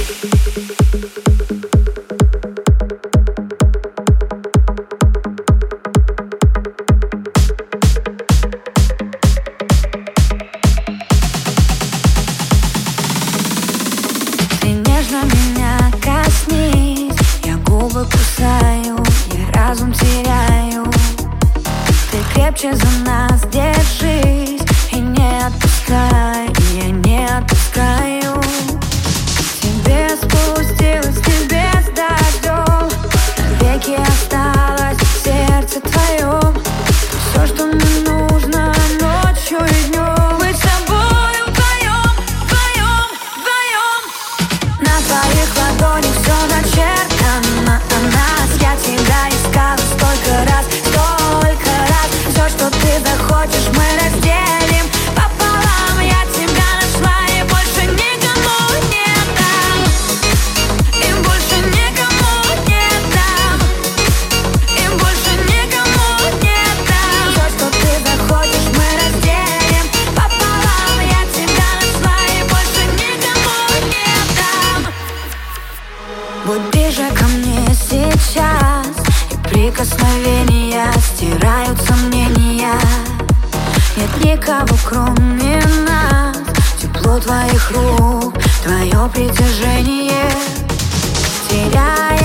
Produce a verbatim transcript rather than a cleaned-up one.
Меня коснись, я губы кусаю, я разум теряю. Ты крепче за нас держись и не отпускай, я не отпускаю. К тебе спустилась, к тебе с дождем, навеки осталось в сердце твоем. Все, что мне нужно ночью и днем. В ладонях все начертано о нас. Я тебя искала столько раз, столько раз. Все, что ты захочешь, мы разделим пополам. Я тебя нашла и больше никому не дам. И больше никому не дам. И больше никому не дам. Все, что ты захочешь, мы разделим пополам. Я тебя нашла и больше никому не дам. Будь ближе ко мне сейчас, и прикосновения стирают сомнения. Нет никого, кроме нас. Тепло твоих рук, твое притяжение теряет.